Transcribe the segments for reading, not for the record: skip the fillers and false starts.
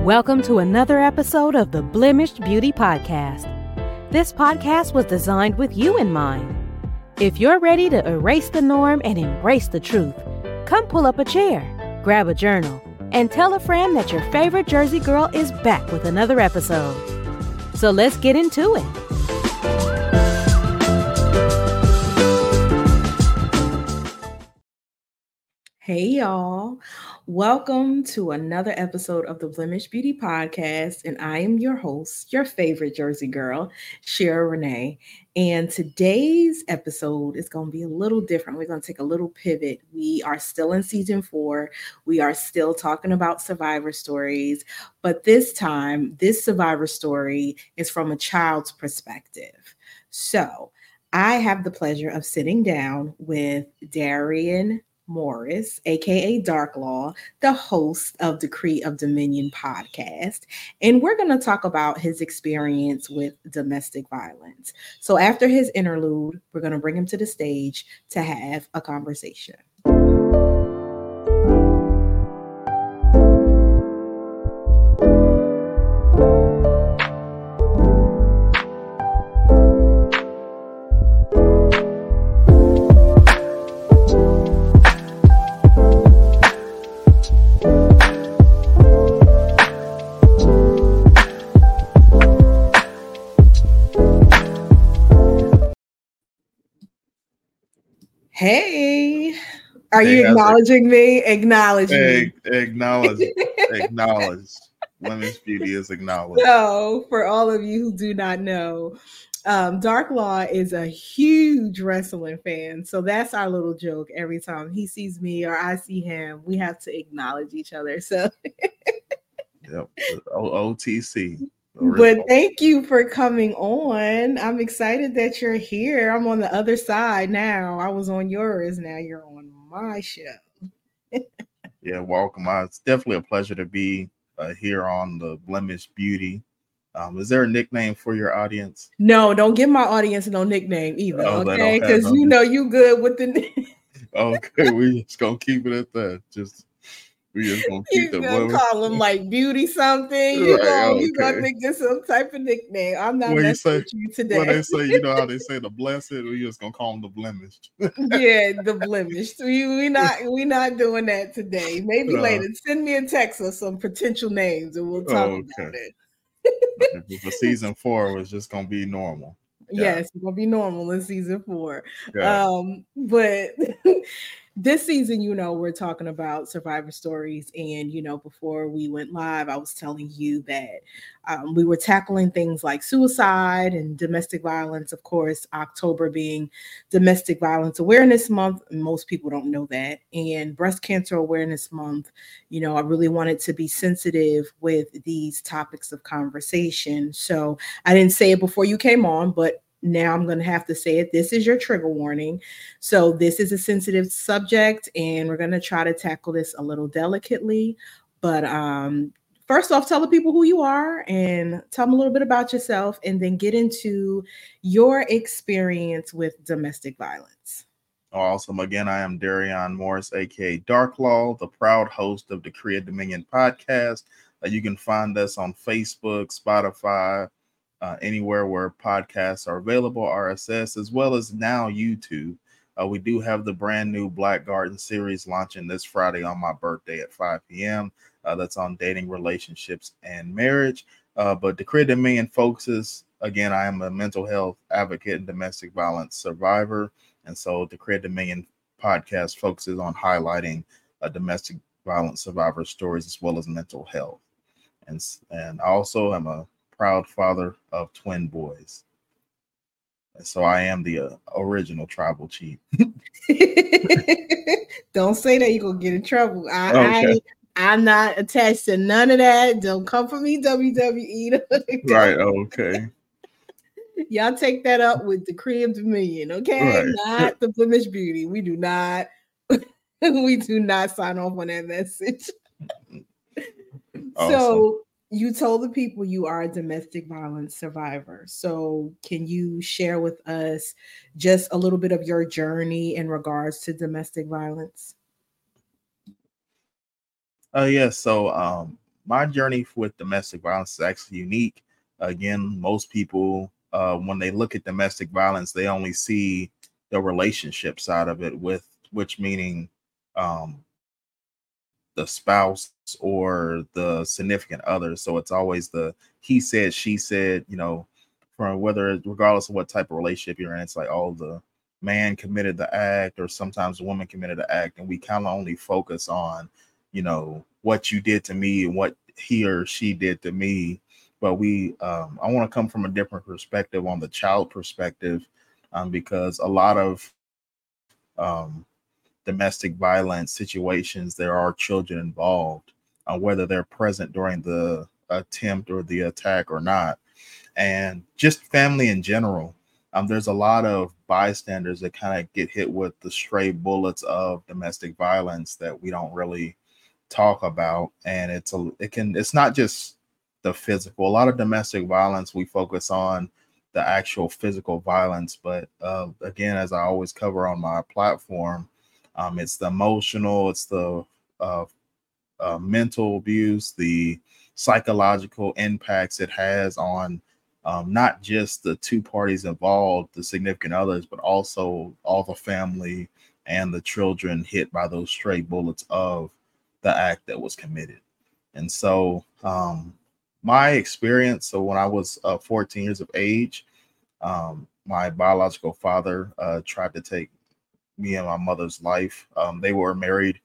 Welcome to another episode of the Blemished Beauty Podcast. This podcast was designed with you in mind. If you're ready to erase the norm and embrace the truth, come pull up a chair, grab a journal, and tell a friend that your favorite Jersey girl is back with another episode. So let's get into it. Hey y'all, welcome to another episode of the Blemished Beauty Podcast, and I am your host, your favorite Jersey girl, Shara Renee. And today's episode is going to be a little different. We're going to take a little pivot. We are still in season 4. We are still talking about survivor stories, but this time, this survivor story is from a child's perspective. So I have the pleasure of sitting down with Darian Morris, aka Darklaw, the host of Decree of Dominion podcast, and we're going to talk about his experience with domestic violence. So after his interlude, we're going to bring him to the stage to have a conversation. Hey, are you acknowledging me? Acknowledge me. Acknowledge. Women's beauty is acknowledged. So, for all of you who do not know, Darklaw is a huge wrestling fan. So that's our little joke. Every time he sees me or I see him, we have to acknowledge each other. So, yep, OTC. But thank you for coming on. I'm excited that you're here. I'm on the other side now. I was on yours. Now you're on my show. Yeah, welcome. It's definitely a pleasure to be here on the Blemished Beauty. Is there a nickname for your audience? No, don't give my audience no nickname either, okay? Because you know you good with the Okay, we just gonna keep it at that. We just gonna keep the gonna call them like beauty something. You gonna think it's some type of nickname. I'm not messing with you today. When they say, you know how they say the blessed, we just gonna call them the blemished. Yeah, the blemished. We not doing that today. Maybe later. Send me a text of some potential names and we'll talk about it. For season 4 was just gonna be normal. Yes, it's gonna be normal in season 4. But this season, we're talking about survivor stories. And, before we went live, I was telling you that we were tackling things like suicide and domestic violence. Of course, October being Domestic Violence Awareness Month. Most people don't know that. And Breast Cancer Awareness Month. I really wanted to be sensitive with these topics of conversation. So I didn't say it before you came on, but now I'm going to have to say it. This is your trigger warning. So this is a sensitive subject, and we're going to try to tackle this a little delicately. But first off, tell the people who you are and tell them a little bit about yourself, and then get into your experience with domestic violence. Awesome. Again, I am Darian Morris, aka Darklaw, the proud host of Decree of Dominion podcast. You can find us on Facebook, Spotify, anywhere where podcasts are available, RSS, as well as now YouTube. We do have the brand new Black Garden series launching this Friday on my birthday at 5 p.m. That's on dating, relationships, and marriage. But Decree of Dominion focuses, again, I am a mental health advocate and domestic violence survivor. And so Decree of Dominion podcast focuses on highlighting domestic violence survivor stories as well as mental health. And I also am a proud father of twin boys. And so I am the original tribal chief. Don't say that, you're going to get in trouble. I'm not attached to none of that. Don't come for me, WWE. Right, okay. Y'all take that up with Decree of Dominion, okay? Right. Not the Blemished Beauty. We do not sign off on that message. Awesome. So you told the people you are a domestic violence survivor. So can you share with us just a little bit of your journey in regards to domestic violence? Yes. So my journey with domestic violence is actually unique. Again, most people, when they look at domestic violence, they only see the relationship side of it, with which meaning um, the spouse or the significant other. So it's always the he said, she said, from whether, regardless of what type of relationship you're in, it's like, oh, the man committed the act, or sometimes the woman committed the act. And we kind of only focus on, what you did to me and what he or she did to me. But I want to come from a different perspective, on the child perspective, because a lot of domestic violence situations, there are children involved, whether they're present during the attempt or the attack or not. And just family in general. There's a lot of bystanders that kind of get hit with the stray bullets of domestic violence that we don't really talk about. And it's not just the physical. A lot of domestic violence, we focus on the actual physical violence, but again, as I always cover on my platform, it's the emotional, it's the mental abuse, the psychological impacts it has on not just the two parties involved, the significant others, but also all the family and the children hit by those stray bullets of the act that was committed. And so, my experience, so when I was 14 years of age, my biological father tried to take me and my mother's life. They were married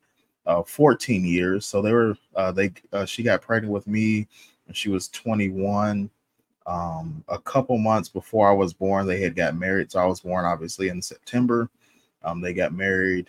14 years. So she got pregnant with me when she was 21. A couple months before I was born, they had got married. So I was born obviously in September. They got married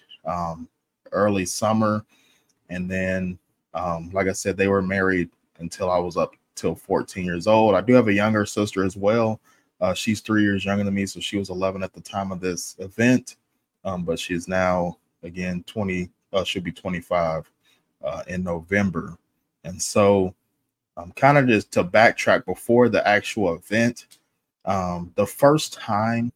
early summer. And then, like I said, they were married until I was up till 14 years old. I do have a younger sister as well. She's 3 years younger than me. So she was 11 at the time of this event. But she's now, again, 20, she'll be 25 in November. And so, kind of just to backtrack before the actual event, the first time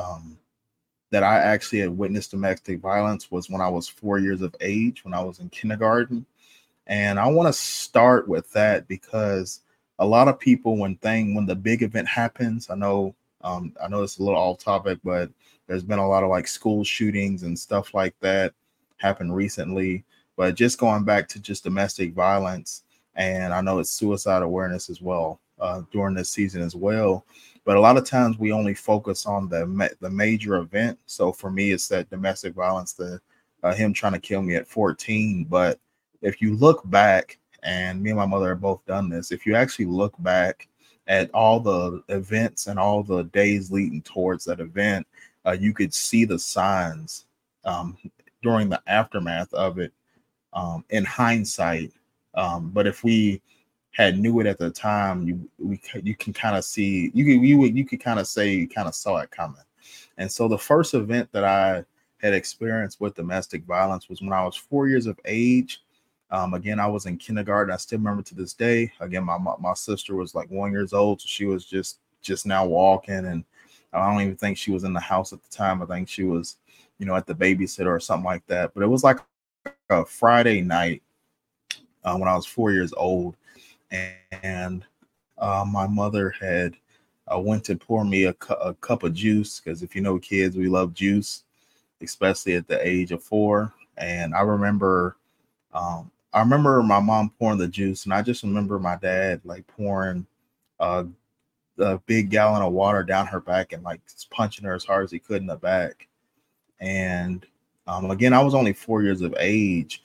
that I actually had witnessed domestic violence was when I was 4 years of age, when I was in kindergarten. And I want to start with that because a lot of people, when the big event happens, I know it's a little off topic, but there's been a lot of like school shootings and stuff like that happen recently. But just going back to just domestic violence, and I know it's suicide awareness as well during this season as well. But a lot of times we only focus on the major event. So for me, it's that domestic violence, him trying to kill me at 14. But if you look back, and me and my mother have both done this, if you actually look back at all the events and all the days leading towards that event, you could see the signs during the aftermath of it in hindsight. But if we had knew it at the time, you can kind of see, you could kind of say you kind of saw it coming. And so the first event that I had experienced with domestic violence was when I was 4 years of age. Again, I was in kindergarten. I still remember to this day. Again, my sister was like 1 year old, so she was just now walking, and I don't even think she was in the house at the time. I think she was, at the babysitter or something like that. But it was like a Friday night when I was 4 years old, and my mother had went to pour me a cup of juice, because if you know kids, we love juice, especially at the age of 4. And I remember my mom pouring the juice, and I just remember my dad like pouring a big gallon of water down her back and like punching her as hard as he could in the back. And again, I was only 4 years of age.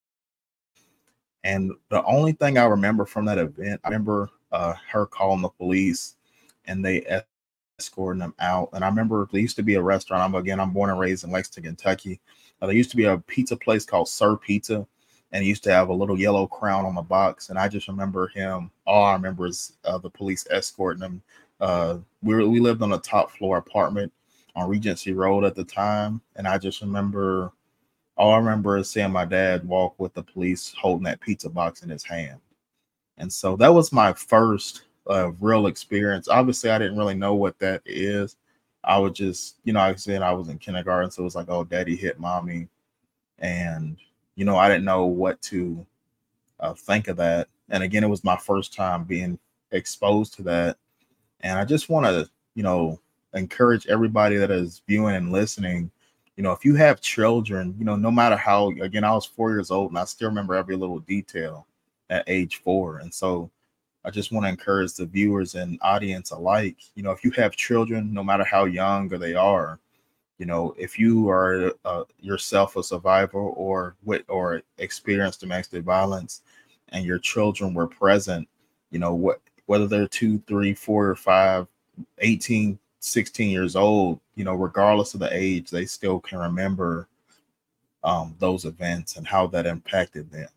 And the only thing I remember from that event, I remember her calling the police, and they escorting them out. And I remember there used to be a restaurant. I'm born and raised in Lexington, Kentucky. There used to be a pizza place called Sir Pizza, and he used to have a little yellow crown on the box. And I just remember him. All I remember is the police escorting him. We lived on a top floor apartment on Regency Road at the time, and I just remember. All I remember is seeing my dad walk with the police holding that pizza box in his hand. And so that was my first real experience. Obviously, I didn't really know what that is. I was just, like I said, I was in kindergarten. So it was like, oh, daddy hit mommy. And, I didn't know what to think of that. And again, it was my first time being exposed to that. And I just want to, encourage everybody that is viewing and listening. If you have children, no matter how, again, I was 4 years old and I still remember every little detail at age 4. And so I just want to encourage the viewers and audience alike, if you have children, no matter how young or they are, if you are yourself a survivor or experienced domestic violence and your children were present, whether they're 2, 3, 4, or 5, 18, 16 years old, regardless of the age, they still can remember those events and how that impacted them.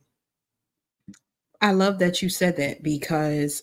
I love that you said that because,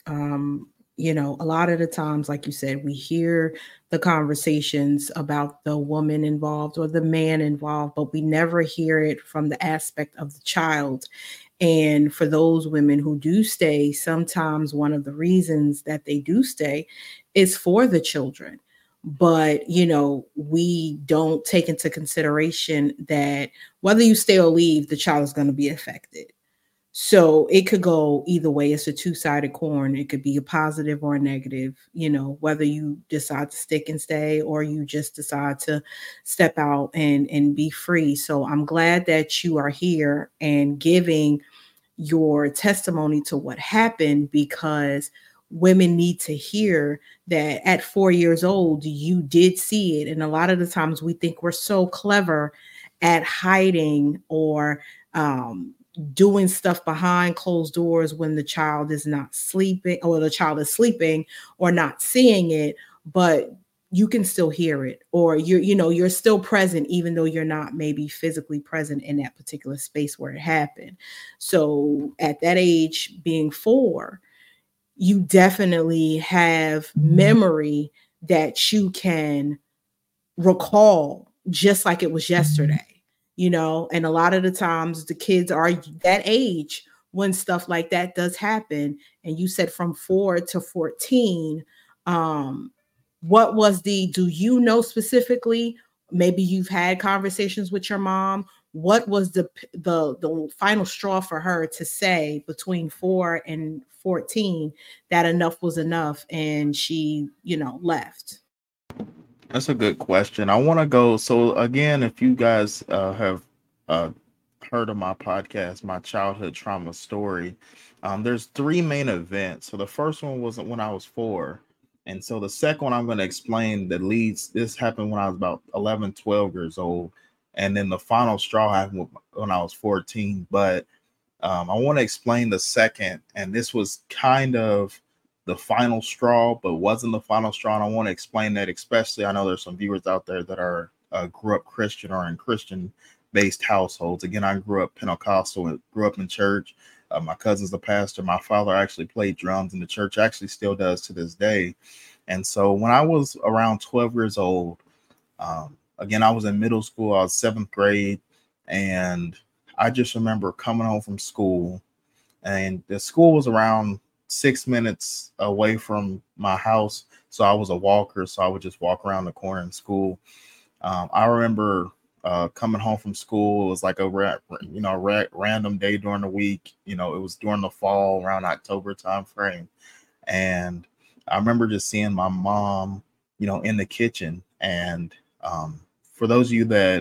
a lot of the times, like you said, we hear the conversations about the woman involved or the man involved, but we never hear it from the aspect of the child. And for those women who do stay, sometimes one of the reasons that they do stay is for the children. But, we don't take into consideration that whether you stay or leave, the child is going to be affected. So it could go either way. It's a two-sided coin. It could be a positive or a negative, whether you decide to stick and stay or you just decide to step out and be free. So I'm glad that you are here and giving your testimony to what happened, because women need to hear that at 4 years old, you did see it. And a lot of the times we think we're so clever at hiding or doing stuff behind closed doors when the child is not sleeping or the child is sleeping or not seeing it, but you can still hear it, or you're still present even though you're not maybe physically present in that particular space where it happened. So at that age, being 4, you definitely have memory that you can recall just like it was yesterday. And a lot of the times the kids are that age when stuff like that does happen. And you said from 4 to 14, what was do you know specifically, maybe you've had conversations with your mom, what was the final straw for her to say between 4 and 14 that enough was enough and she, left? That's a good question. I want to go. So again, if you guys have uh, heard of my podcast, my childhood trauma story, there's 3 main events. So the first one was when I was 4. And so the second one I'm going to explain that leads, this happened when I was about 11, 12 years old. And then the final straw happened when I was 14. But I want to explain the second. And this was kind of the final straw, but wasn't the final straw. And I want to explain that, especially I know there's some viewers out there that are grew up Christian or in Christian based households. Again, I grew up Pentecostal and grew up in church. My cousin's a pastor. My father actually played drums in the church, actually still does to this day. And so when I was around 12 years old, again, I was in middle school. I was 7th grade. And I just remember coming home from school, and the school was around 6 minutes away from my house. So I was a walker. So I would just walk around the corner in school. I remember coming home from school. It was like a random day during the week. It was during the fall, around October time frame. And I remember just seeing my mom, in the kitchen. And for those of you that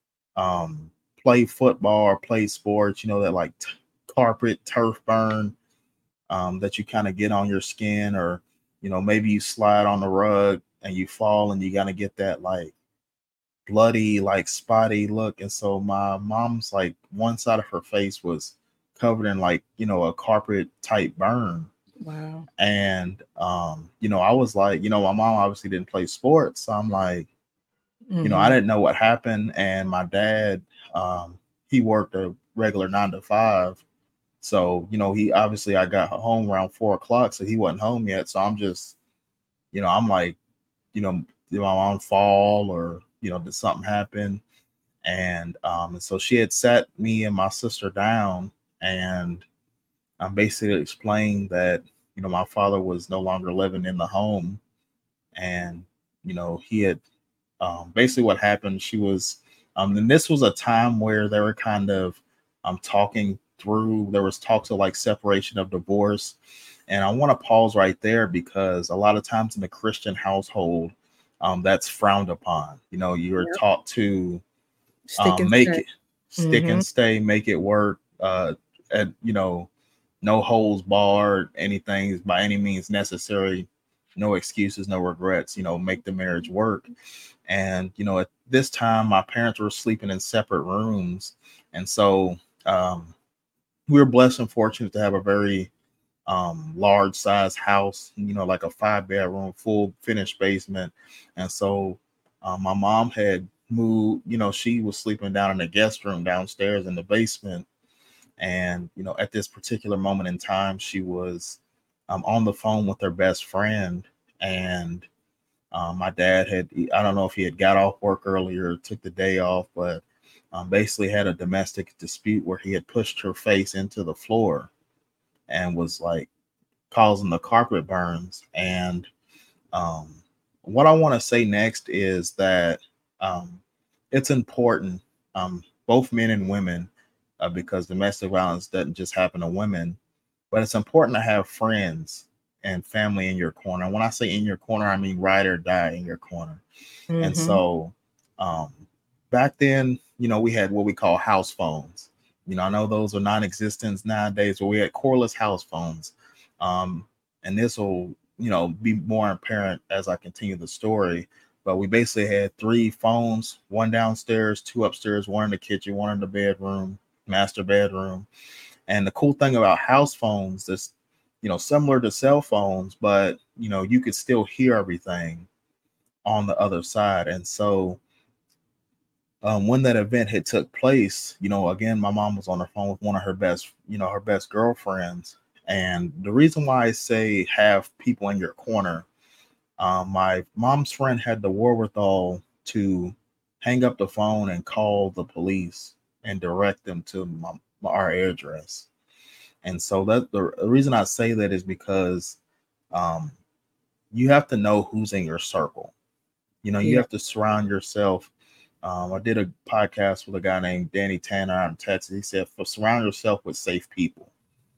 play football or play sports, that like carpet turf burn that you kind of get on your skin, or maybe you slide on the rug and you fall and you gotta get that like bloody, like spotty look. And so my mom's like one side of her face was covered in like a carpet type burn. Wow. And I was like, my mom obviously didn't play sports, so I'm like, I didn't know what happened. And my dad, he worked a regular 9 to 5. So, he obviously, I got home around 4 o'clock, so he wasn't home yet. So I'm just, I'm like, did my mom fall, or, did something happen? And so she had sat me and my sister down, and I'm basically explained that, my father was no longer living in the home. And, he had basically what happened, she was, and this was a time where they were kind of talking through. There was talks of like separation of divorce. And I want to pause right there because a lot of times in the Christian household, that's frowned upon. You know, you're taught to make it stick and stay, make it work. And you know, no holds barred, anything by any means necessary, no excuses, no regrets. You know, make the marriage work. And you know, at this time, my parents were sleeping in separate rooms, and so we were blessed and fortunate to have a very large size house, you know, like a 5-bedroom, full finished basement. And so my mom had moved, you know, she was sleeping down in the guest room downstairs in the basement. And, you know, at this particular moment in time, she was on the phone with her best friend. And my dad had, I don't know if he had got off work earlier, took the day off, but basically had a domestic dispute where he had pushed her face into the floor and was like causing the carpet burns. And what I want to say next is that it's important, both men and women, because domestic violence doesn't just happen to women, but it's important to have friends and family in your corner. When I say in your corner, I mean ride or die in your corner. And so back then, you know, we had what we call house phones. You know, I know those are non-existent nowadays, but we had cordless house phones. And this will, you know, be more apparent as I continue the story. But we basically had 3 phones, one downstairs, 2 upstairs, one in the kitchen, one in the bedroom, master bedroom. And the cool thing about house phones is, you know, similar to cell phones, but, you know, you could still hear everything on the other side. And so when that event had took place, you know, again, my mom was on the phone with one of her best, you know, her best girlfriends. And the reason why I say have people in your corner, my mom's friend had the wherewithal to hang up the phone and call the police and direct them to our address. And so that the reason I say that is because you have to know who's in your circle. You know, you have to surround yourself. I did a podcast with a guy named Danny Tanner out in Texas. He said, surround yourself with safe people.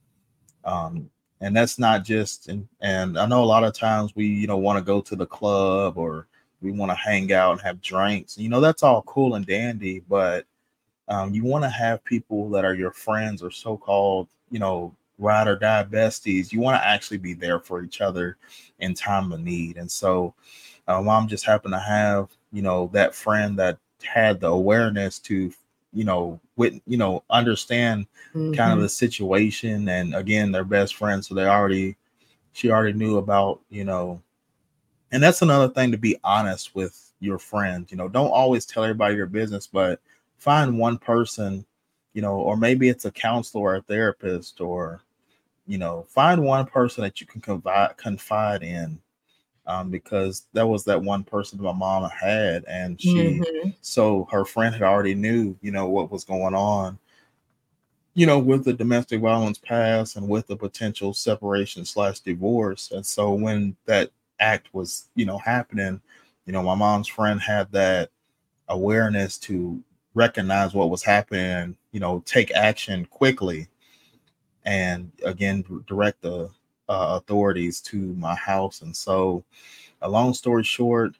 And that's not just, and I know a lot of times we, you know, want to go to the club or we want to hang out and have drinks. You know, that's all cool and dandy, but you want to have people that are your friends or so-called, you know, ride or die besties. You want to actually be there for each other in time of need. And so mom just happened to have, you know, that friend that had the awareness to, you know, understand kind of the situation. And again, they're best friends. So she already knew about, you know, and that's another thing, to be honest with your friends. You know, don't always tell everybody your business, but find one person, you know, or maybe it's a counselor or a therapist, or, you know, find one person that you can confide in. Because that was that one person my mom had, and so her friend had already knew, you know, what was going on, you know, with the domestic violence past and with the potential separation / divorce. And so when that act was, you know, happening, you know, my mom's friend had that awareness to recognize what was happening, you know, take action quickly, and again, direct the authorities to my house. And so, a long story short,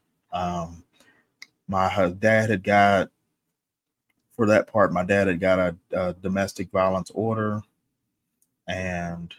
my dad had got, for that part, my dad had got a domestic violence order, and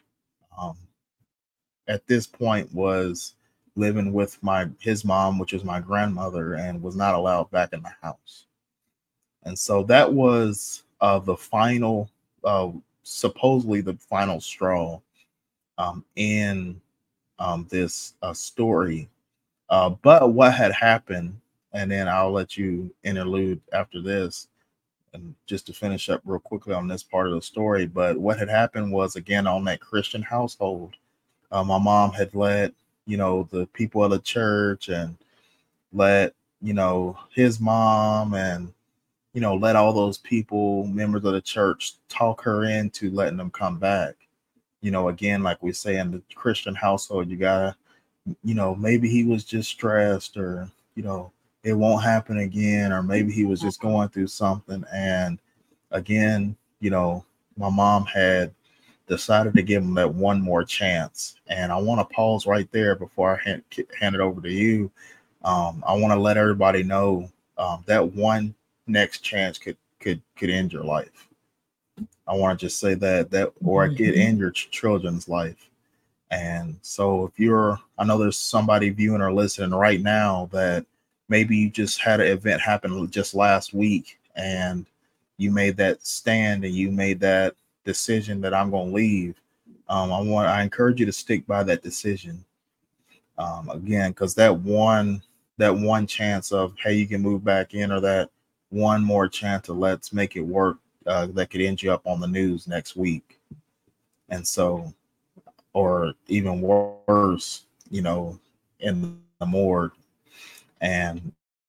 at this point was living with his mom, which was my grandmother, and was not allowed back in the house. And so that was the final, supposedly the final straw in this story. But what had happened, and then I'll let you interlude after this, and just to finish up real quickly on this part of the story. But what had happened was, again, on that Christian household, my mom had let, you know, the people of the church, and let, you know, his mom, and, you know, let all those people, members of the church, talk her into letting them come back. You know, again, like we say in the Christian household, you gotta, you know, maybe he was just stressed, or, you know, it won't happen again, or maybe he was just going through something. And again, you know, my mom had decided to give him that one more chance. And I want to pause right there before I hand it over to you. I want to let everybody know that one next chance could end your life. I want to just say that or it could end your children's life. And so if I know there's somebody viewing or listening right now that maybe you just had an event happen just last week and you made that stand and you made that decision that I'm going to leave. I encourage you to stick by that decision. Again, because that one chance of, hey, you can move back in, or that one more chance of let's make it work, that could end you up on the news next week. And so, or even worse, in the morgue. And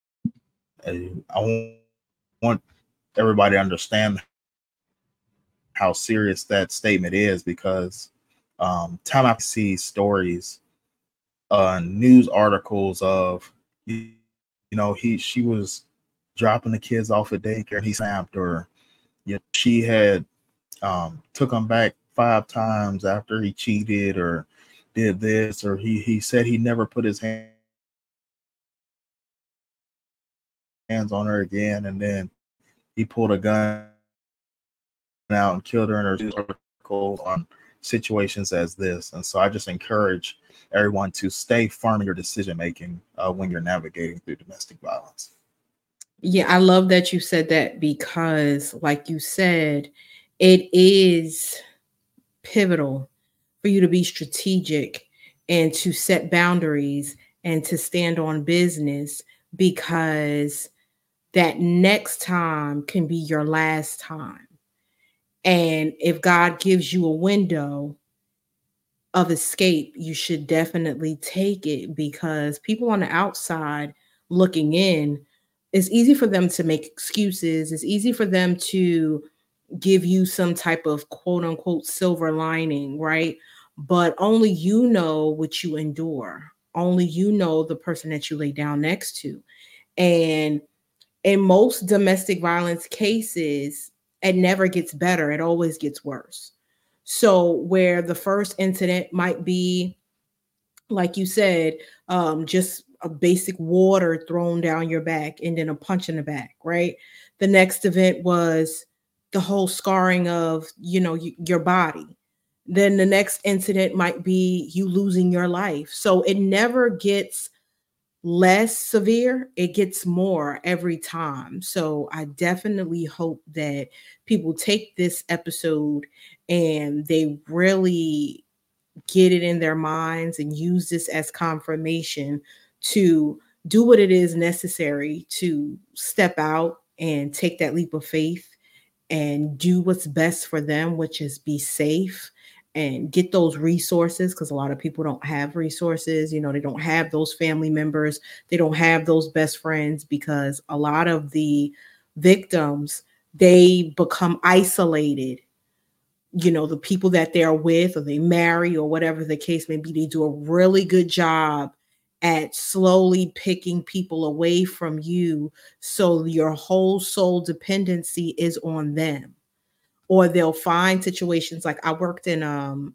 I want everybody to understand how serious that statement is, because time I see stories, news articles of, she was dropping the kids off at daycare and he snapped, or she had took him back 5 times after he cheated or did this, or he said he never put his hands on her again, and then he pulled a gun out and killed her in her articles on situations as this. And so I just encourage everyone to stay firm in your decision making when you're navigating through domestic violence. Yeah, I love that you said that, because like you said, it is pivotal for you to be strategic and to set boundaries and to stand on business, because that next time can be your last time. And if God gives you a window of escape, you should definitely take it, because people on the outside looking in, it's easy for them to make excuses. It's easy for them to give you some type of quote unquote silver lining, right? But only you know what you endure. Only you know the person that you lay down next to. And in most domestic violence cases, it never gets better, it always gets worse. So, where the first incident might be, like you said, just a basic water thrown down your back and then a punch in the back, right? The next event was the whole scarring of, your body. Then the next incident might be you losing your life. So it never gets less severe, it gets more every time. So I definitely hope that people take this episode and they really get it in their minds and use this as confirmation to do what it is necessary to step out and take that leap of faith and do what's best for them, which is be safe and get those resources, because a lot of people don't have resources. They don't have those family members. They don't have those best friends, because a lot of the victims, they become isolated. The people that they're with, or they marry, or whatever the case may be, they do a really good job at slowly picking people away from you. So your whole soul dependency is on them. Or they'll find situations, like I worked in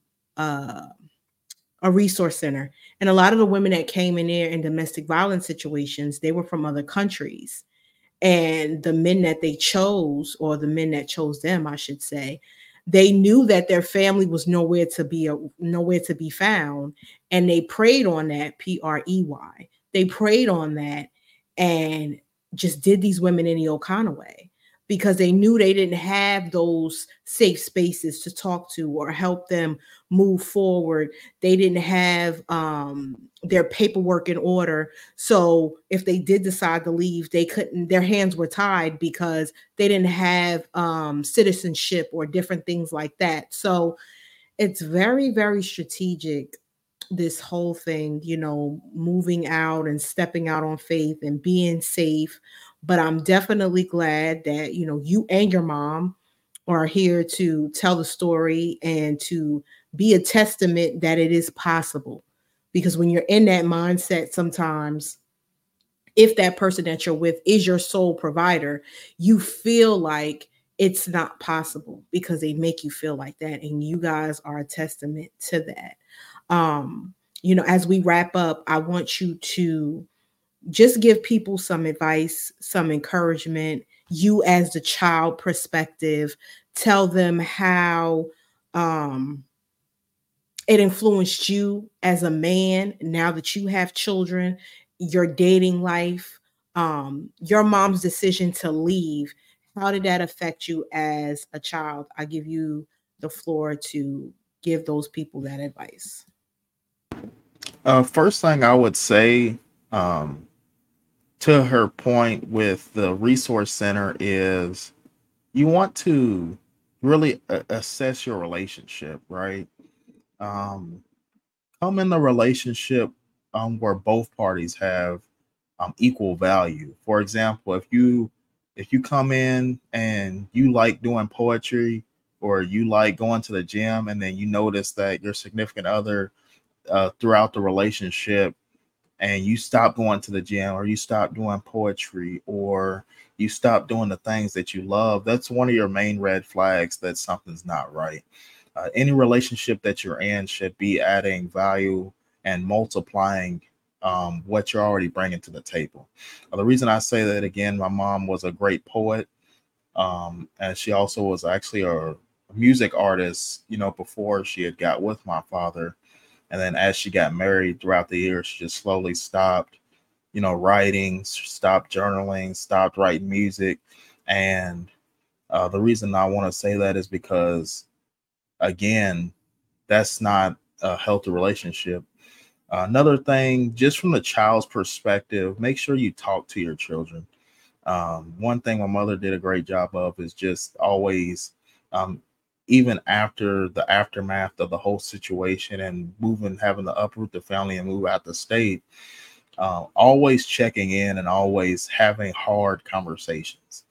a resource center, and a lot of the women that came in there in domestic violence situations, they were from other countries. And the men that they chose, or the men that chose them, I should say, they knew that their family was nowhere to be found, and they preyed on that, PREY. They preyed on that and just did these women any old kind of way, because they knew they didn't have those safe spaces to talk to or help them move forward. They didn't have their paperwork in order. So if they did decide to leave, they couldn't, their hands were tied, because they didn't have citizenship or different things like that. So it's very, very strategic, this whole thing, moving out and stepping out on faith and being safe. But I'm definitely glad that, you and your mom are here to tell the story and to be a testament that it is possible. Because when you're in that mindset, sometimes if that person that you're with is your sole provider, you feel like it's not possible because they make you feel like that. And you guys are a testament to that. As we wrap up, I want you to just give people some advice, some encouragement, you as the child perspective, tell them how it influenced you as a man now that you have children, your dating life, your mom's decision to leave. How did that affect you as a child? I give you the floor to give those people that advice. First thing I would say, to her point with the resource center, is you want to really assess your relationship, right? Um, Come in the relationship where both parties have equal value. For example, if you come in and you like doing poetry, or you like going to the gym, and then you notice that your significant other throughout the relationship, and you stop going to the gym, or you stop doing poetry, or you stop doing the things that you love, that's one of your main red flags that something's not right. Any relationship that you're in should be adding value and multiplying what you're already bringing to the table. The reason I say that, again, my mom was a great poet, and she also was actually a music artist, before she had got with my father. And then as she got married throughout the years, she just slowly stopped, writing, stopped journaling, stopped writing music. And the reason I want to say that is because, again, that's not a healthy relationship. Another thing, just from the child's perspective, make sure you talk to your children. One thing my mother did a great job of is just always, um, even after the aftermath of the whole situation and having to uproot the family and move out the state, always checking in and always having hard conversations.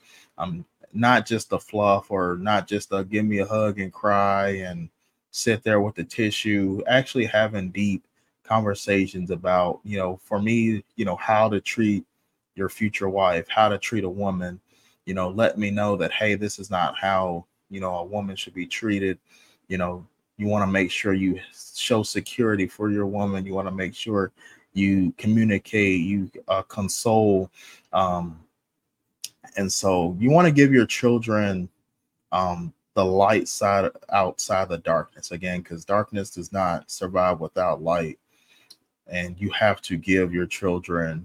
Not just the fluff, or not just the give me a hug and cry and sit there with the tissue, actually having deep conversations about, for me, how to treat your future wife, how to treat a woman, let me know that, hey, this is not how, a woman should be treated. You want to make sure you show security for your woman. You want to make sure you communicate, you console. And so you want to give your children the light side outside the darkness, again, because darkness does not survive without light. And you have to give your children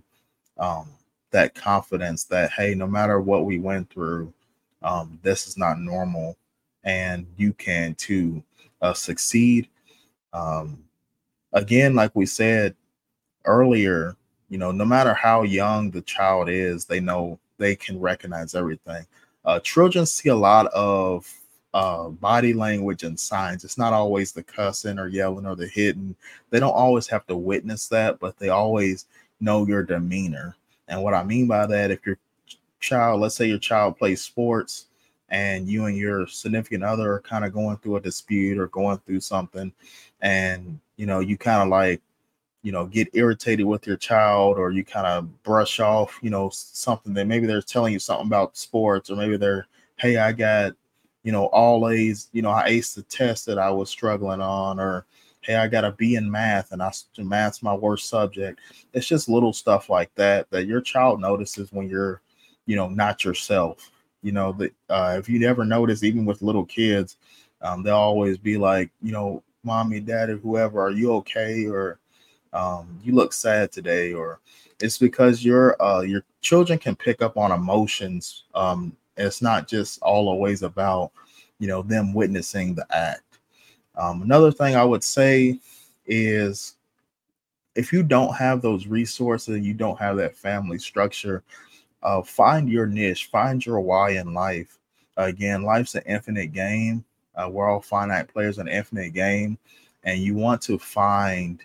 that confidence that, hey, no matter what we went through, this is not normal, and you can too succeed. Um, Again, like we said earlier, no matter how young the child is, they know they can recognize everything. Children see a lot of body language and signs. It's not always the cussing or yelling or the hitting. They don't always have to witness that, but they always know your demeanor. And what I mean by that, if your child, let's say your child plays sports, and you and your significant other are kind of going through a dispute or going through something, and you kind of like, get irritated with your child, or you kind of brush off, something that maybe they're telling you something about sports, or maybe they're, hey, I got, all A's, I aced the test that I was struggling on, or hey, I got a B in math and math's my worst subject. It's just little stuff like that your child notices when you're, not yourself. That if you ever notice, even with little kids, they'll always be like, mommy, daddy, whoever, are you okay? Or you look sad today. Or it's because your children can pick up on emotions. It's not just always about, them witnessing the act. Another thing I would say is, if you don't have those resources, you don't have that family structure, find your niche, find your why in life. Again, life's an infinite game. We're all finite players in an infinite game, and you want to find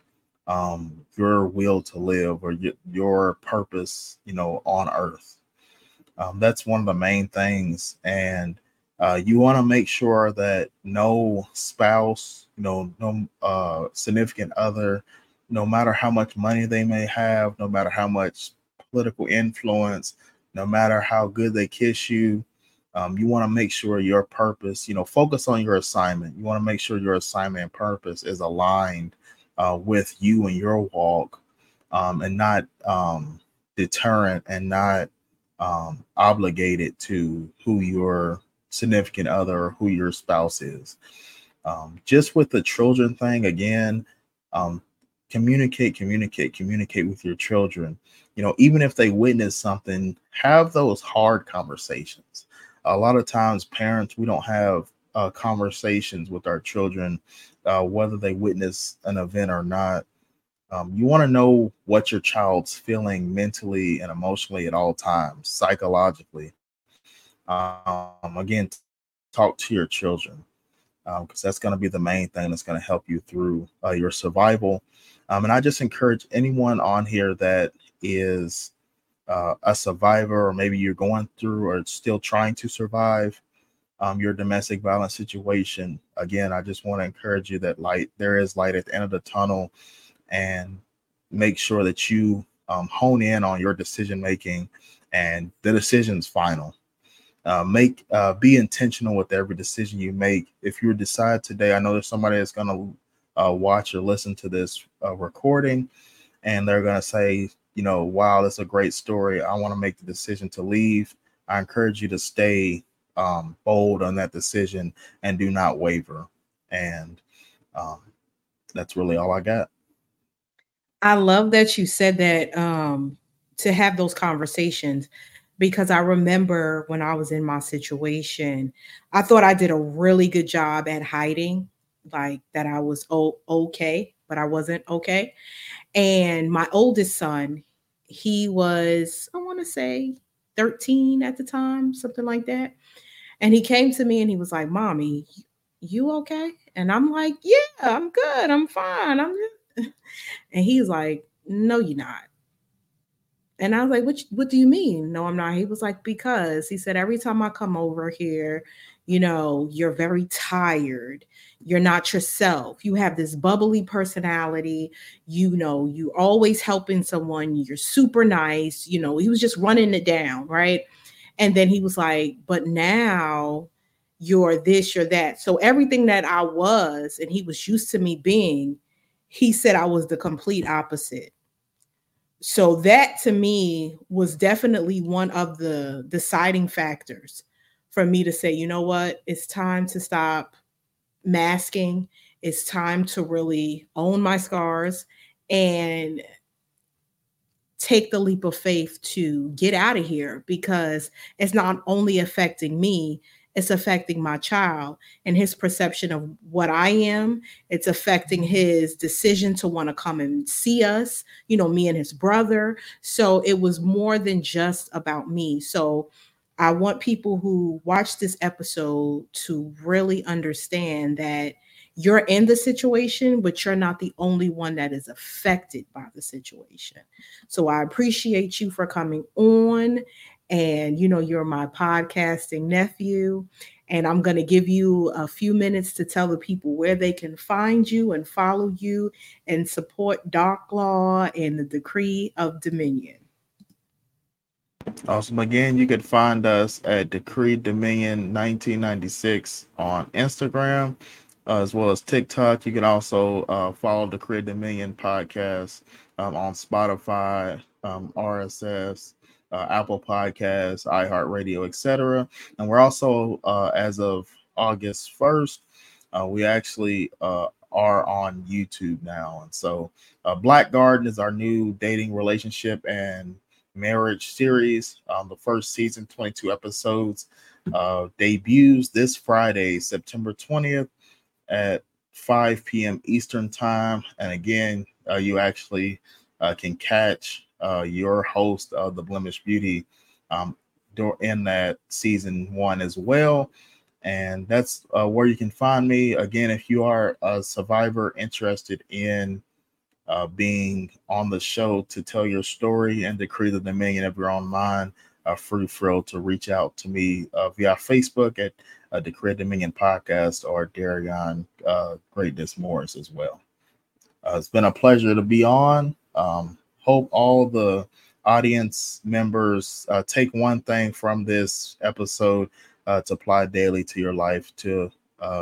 your will to live, or your purpose, on earth. That's one of the main things. And you want to make sure that no spouse, no significant other, no matter how much money they may have, no matter how much political influence, no matter how good they kiss you, You want to make sure your purpose, focus on your assignment. You want to make sure your assignment and purpose is aligned with you and your walk, and not deterrent, and not obligated to who your significant other or who your spouse is. Just with the children thing, again, communicate with your children. Even if they witness something, have those hard conversations. A lot of times parents, we don't have conversations with our children, whether they witness an event or not. You want to know what your child's feeling mentally and emotionally at all times, psychologically. Again, talk to your children, because that's going to be the main thing that's going to help you through your survival. And I just encourage anyone on here that is a survivor, or maybe you're going through or still trying to survive your domestic violence situation. Again, I just want to encourage you that there is light at the end of the tunnel, and make sure that you hone in on your decision making, and the decision's final. Be intentional with every decision you make. If you decide today, I know there's somebody that's going to watch or listen to this recording, and they're going to say, wow, that's a great story. I want to make the decision to leave. I encourage you to stay bold on that decision and do not waver. And that's really all I got. I love that you said that, to have those conversations, because I remember when I was in my situation, I thought I did a really good job at hiding, like that I was okay, but I wasn't okay. And my oldest son, he was, I want to say 13 at the time, something like that. And he came to me and he was like, "Mommy, you okay?" And I'm like, "Yeah, I'm good. I'm fine. I'm good." And he's like, "No, you're not." And I was like, what do you mean? No, I'm not. He was like, because he said, every time I come over here, you're very tired. You're not yourself. You have this bubbly personality. You always helping someone. You're super nice. He was just running it down. Right. And then he was like, but now you're this, you're that. So everything that I was, and he was used to me being, he said I was the complete opposite. So that to me was definitely one of the deciding factors for me to say, you know what, it's time to stop masking. It's time to really own my scars and take the leap of faith to get out of here, because it's not only affecting me, it's affecting my child and his perception of what I am. It's affecting his decision to want to come and see us, me and his brother. So it was more than just about me. So I want people who watch this episode to really understand that you're in the situation, but you're not the only one that is affected by the situation. So I appreciate you for coming on. And, you're my podcasting nephew. And I'm going to give you a few minutes to tell the people where they can find you and follow you and support Dark Law and the Decree of Dominion. Awesome. Again, you could find us at Decree Dominion 1996 on Instagram, as well as TikTok. You can also follow Decree Dominion podcast on Spotify, RSS, Apple Podcasts, iHeartRadio, etc. And we're also, as of August 1st, we actually are on YouTube now. And so Black Garden is our new dating, relationship, and marriage series. The first season, 22 episodes, debuts this Friday, September 20th at 5 p.m. Eastern time. And again, you actually can catch your host of The Blemished Beauty in that season 1 as well. And that's where you can find me. Again, if you are a survivor interested in being on the show to tell your story and decree the dominion of your own mind, free to reach out to me via Facebook at Decree Dominion Podcast, or Darion Greatness Morris as well. It's been a pleasure to be on. Hope all the audience members take one thing from this episode. to apply daily to your life to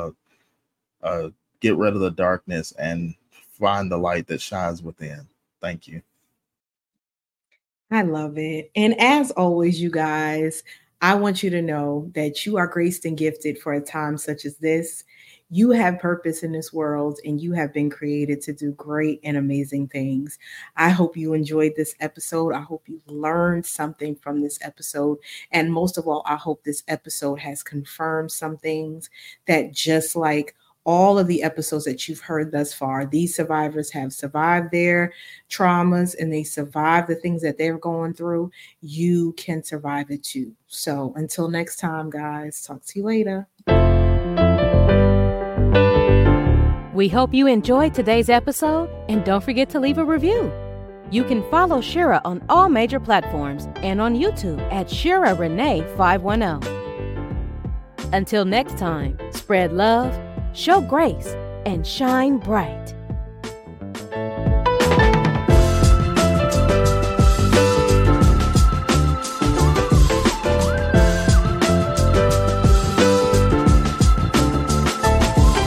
get rid of the darkness and find the light that shines within. Thank you. I love it. And as always, you guys, I want you to know that you are graced and gifted for a time such as this. You have purpose in this world and you have been created to do great and amazing things. I hope you enjoyed this episode. I hope you learned something from this episode. And most of all, I hope this episode has confirmed some things that, just like all of the episodes that you've heard thus far, these survivors have survived their traumas and they survived the things that they're going through. You can survive it too. So until next time, guys, talk to you later. We hope you enjoyed today's episode, and don't forget to leave a review. You can follow Shira on all major platforms and on YouTube at Shira Renee 510. Until next time, spread love, show grace, and shine bright.